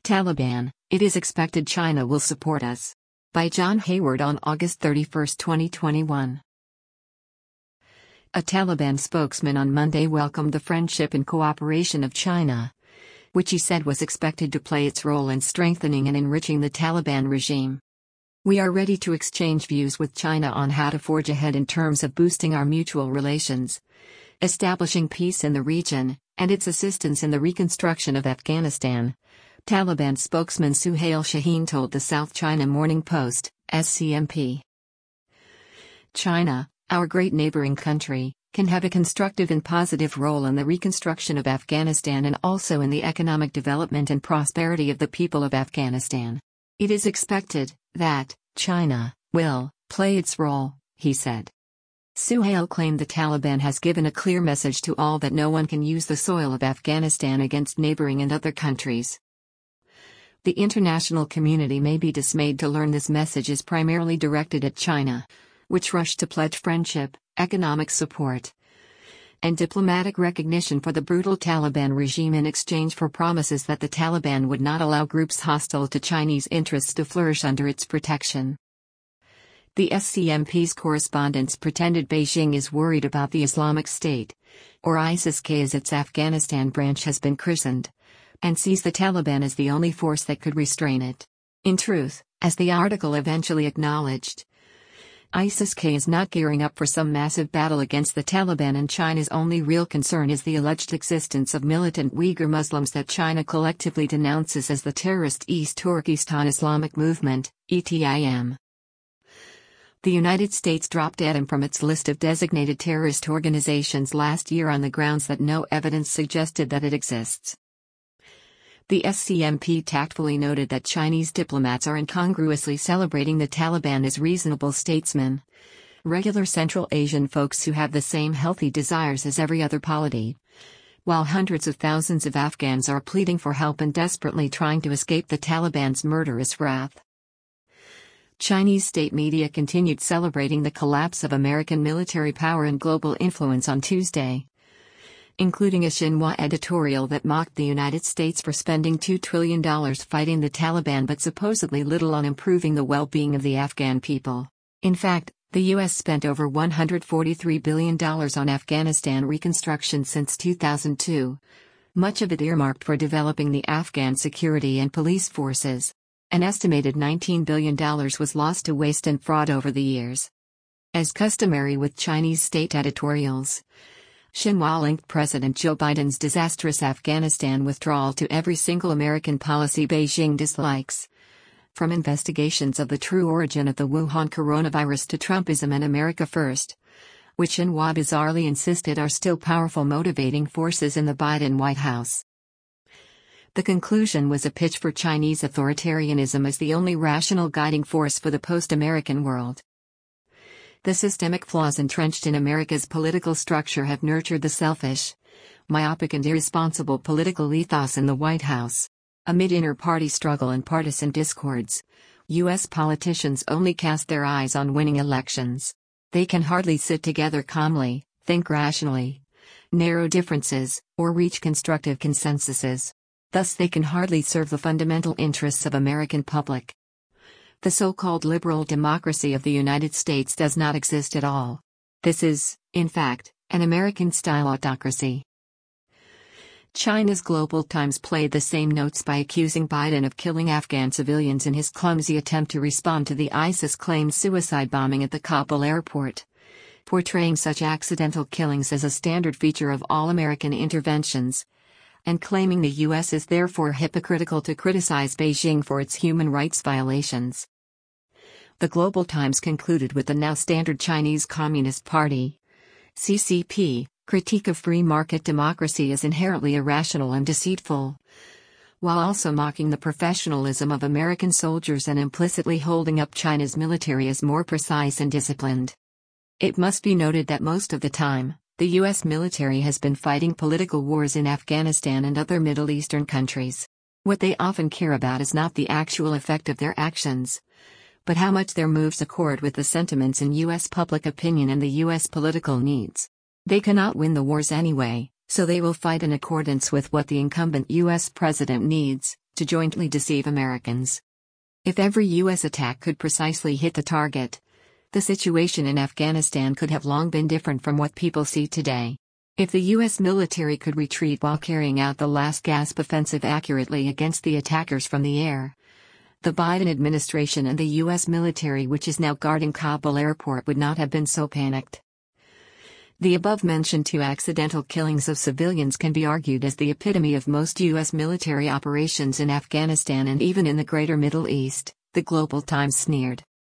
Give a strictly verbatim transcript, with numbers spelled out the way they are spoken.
Taliban, it is expected China will support us. By John Hayward on August thirty-first, twenty twenty-one. A Taliban spokesman on Monday welcomed the friendship and cooperation of China, which he said was expected to play its role in strengthening and enriching the Taliban regime. We are ready to exchange views with China on how to forge ahead in terms of boosting our mutual relations, establishing peace in the region, and its assistance in the reconstruction of Afghanistan, Taliban spokesman Suhail Shaheen told the South China Morning Post, S C M P. China, our great neighboring country, can have a constructive and positive role in the reconstruction of Afghanistan and also in the economic development and prosperity of the people of Afghanistan. It is expected that China will play its role, he said. Suhail claimed the Taliban has given a clear message to all that no one can use the soil of Afghanistan against neighboring and other countries. The international community may be dismayed to learn this message is primarily directed at China, which rushed to pledge friendship, economic support, and diplomatic recognition for the brutal Taliban regime in exchange for promises that the Taliban would not allow groups hostile to Chinese interests to flourish under its protection. The S C M P's correspondents pretended Beijing is worried about the Islamic State, or ISIS-K as its Afghanistan branch has been christened, and sees the Taliban as the only force that could restrain it. In truth, as the article eventually acknowledged, ISIS-K is not gearing up for some massive battle against the Taliban, and China's only real concern is the alleged existence of militant Uyghur Muslims that China collectively denounces as the terrorist East Turkestan Islamic Movement, E T I M. The United States dropped E T I M from its list of designated terrorist organizations last year on the grounds that no evidence suggested that it exists. The S C M P tactfully noted that Chinese diplomats are incongruously celebrating the Taliban as reasonable statesmen, regular Central Asian folks who have the same healthy desires as every other polity, while hundreds of thousands of Afghans are pleading for help and desperately trying to escape the Taliban's murderous wrath. Chinese state media continued celebrating the collapse of American military power and global influence on Tuesday, including a Xinhua editorial that mocked the United States for spending two trillion dollars fighting the Taliban but supposedly little on improving the well-being of the Afghan people. In fact, the U S spent over one hundred forty-three billion dollars on Afghanistan reconstruction since two thousand two, much of it earmarked for developing the Afghan security and police forces. An estimated nineteen billion dollars was lost to waste and fraud over the years. As customary with Chinese state editorials, Xinhua linked President Joe Biden's disastrous Afghanistan withdrawal to every single American policy Beijing dislikes, from investigations of the true origin of the Wuhan coronavirus to Trumpism and America First, which Xinhua bizarrely insisted are still powerful motivating forces in the Biden White House. The conclusion was a pitch for Chinese authoritarianism as the only rational guiding force for the post-American world. The systemic flaws entrenched in America's political structure have nurtured the selfish, myopic and irresponsible political ethos in the White House. Amid inter-party struggle and partisan discords, U S politicians only cast their eyes on winning elections. They can hardly sit together calmly, think rationally, narrow differences, or reach constructive consensuses. Thus they can hardly serve the fundamental interests of American public. The so-called liberal democracy of the United States does not exist at all. This is, in fact, an American-style autocracy. China's Global Times played the same notes by accusing Biden of killing Afghan civilians in his clumsy attempt to respond to the ISIS-claimed suicide bombing at the Kabul airport, portraying such accidental killings as a standard feature of all American interventions, and claiming the U S is therefore hypocritical to criticize Beijing for its human rights violations. The Global Times concluded with the now standard Chinese Communist Party, C C P, critique of free market democracy as inherently irrational and deceitful, while also mocking the professionalism of American soldiers and implicitly holding up China's military as more precise and disciplined. It must be noted that most of the time, the U S military has been fighting political wars in Afghanistan and other Middle Eastern countries. What they often care about is not the actual effect of their actions, but how much their moves accord with the sentiments in U S public opinion and the U S political needs. They cannot win the wars anyway, so they will fight in accordance with what the incumbent U S president needs, to jointly deceive Americans. If every U S attack could precisely hit the target, the situation in Afghanistan could have long been different from what people see today. If the U S military could retreat while carrying out the last gasp offensive accurately against the attackers from the air, the Biden administration and the U S military which is now guarding Kabul airport would not have been so panicked. The above-mentioned two accidental killings of civilians can be argued as the epitome of most U S military operations in Afghanistan and even in the greater Middle East, the Global Times sneered.